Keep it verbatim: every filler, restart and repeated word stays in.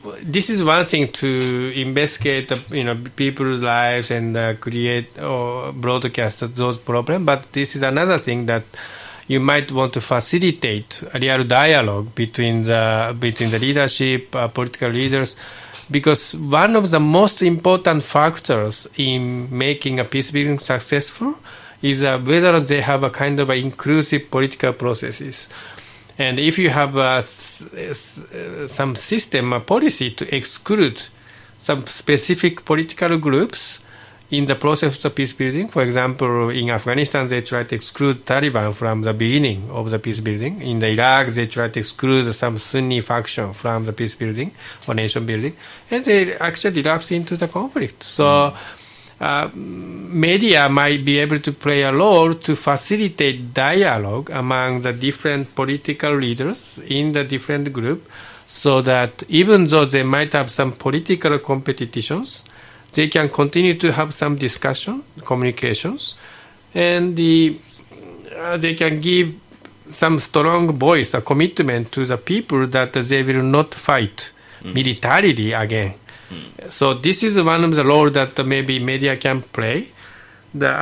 this is one thing to investigate, you know, people's lives and uh, create or broadcast those problems. But this is another thing that you might want to facilitate a real dialogue between the between the leadership, uh, political leaders, because one of the most important factors in making a peace building successful is uh, whether they have a kind of a inclusive political processes. And if you have uh, s- s- some system, a policy to exclude some specific political groups in the process of peace building, for example, in Afghanistan, they try to exclude Taliban from the beginning of the peace building. In the Iraq, they try to exclude some Sunni faction from the peace building or nation building, and they actually relapse into the conflict. So. Mm. Uh, media might be able to play a role to facilitate dialogue among the different political leaders in the different group, so that even though they might have some political competitions, they can continue to have some discussion, communications, and the, uh, they can give some strong voice, a commitment to the people that they will not fight mm. militarily again. So this is one of the roles that maybe media can play. The